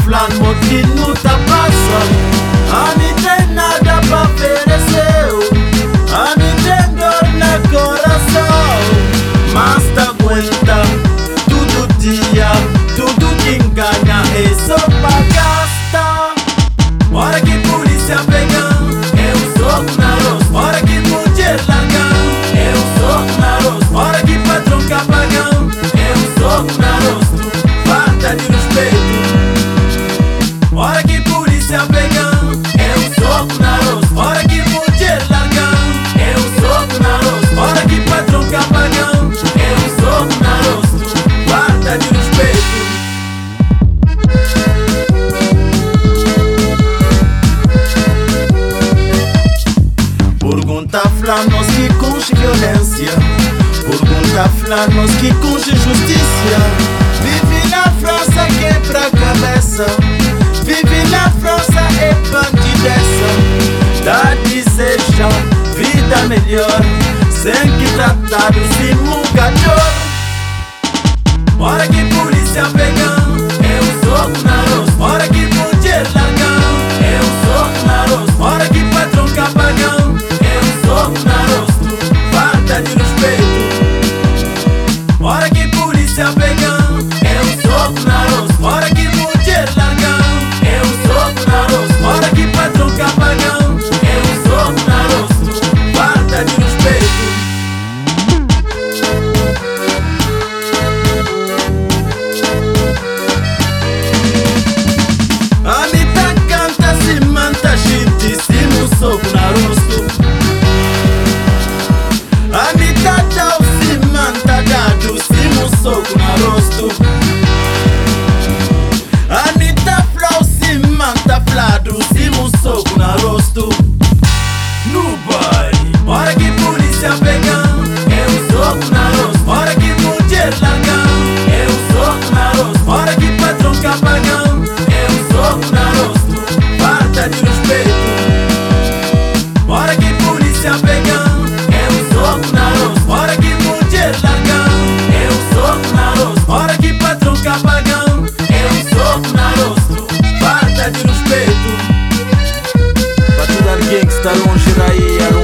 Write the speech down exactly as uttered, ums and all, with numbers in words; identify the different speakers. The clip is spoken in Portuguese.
Speaker 1: falando mo que não tá passando. A mim tem nada pra oferecer, a mim tem dor no coração, mas tá aguenta todo dia, tudo que ganha é só pra gastar. Hora que polícia pegam, é um soco na roça. Hora que mulher largam, é um soco na roça. Hora que patrão capagão, é um soco na roça. Falta de respeito. Hora que polícia pegam, é um soco na roça. Hora que mulher largam, é um soco na roça. Hora que patrão capagão, é um soco na roça. Falta de respeito. Pergunta flanos que conche violência, pergunta flanos que conche justiça. Vive na França quebra a cabeça, vive na França é bandideza. Dá deseja vida melhor, sem que tratado se mugador. Hora que polícia pegam, é um soco na roça. Hora que mulher largam, é um soco na roça. Hora que patrão capagão, é um soco na roça. Falta de respeito. Hora que polícia pegam, é um soco na roça. Hora que mulher largam, é um soco na roça. Hora que patrão capagão, é um soco na roça. Falta de respeito. Anitta canta, se manta, gente, se no soco na rosto. Anitta dá o se manta, dado, se no soco na rosto. Anitta flow, se manta, flado, se no soco na rosto. No baile, hora que polícia pegam, é um soco na rosto. Hora que mulher largam, é um soco na rosto. Hora que patrão capagão, é um soco na rosto. Falta de respeito. Hora que polícia pegam, é um soco na rosto. Hora que mulher largam, é um soco na rosto. Hora que patrão capagão, é um soco na rosto. Falta de respeito. Pra tudo alguém que está longe daí,